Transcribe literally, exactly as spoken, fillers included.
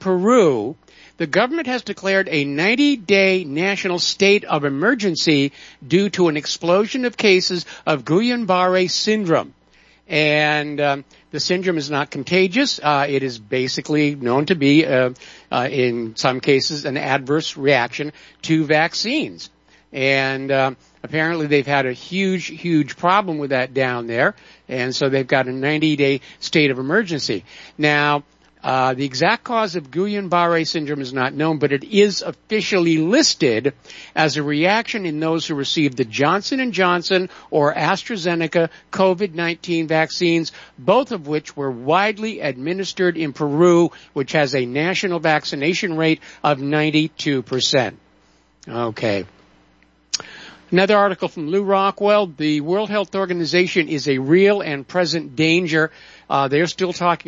Peru, the government has declared a ninety-day national state of emergency due to an explosion of cases of Guillain-Barré syndrome. And um, the syndrome is not contagious. Uh, it is basically known to be, uh, uh, in some cases, an adverse reaction to vaccines. And um, apparently they've had a huge, huge problem with that down there. And so they've got a ninety-day state of emergency. Now, Uh, the exact cause of Guillain-Barré syndrome is not known, but it is officially listed as a reaction in those who received the Johnson and Johnson or AstraZeneca COVID nineteen vaccines, both of which were widely administered in Peru, which has a national vaccination rate of ninety-two percent. Okay. Another article from Lou Rockwell. The World Health Organization is a real and present danger. Uh, they're still talking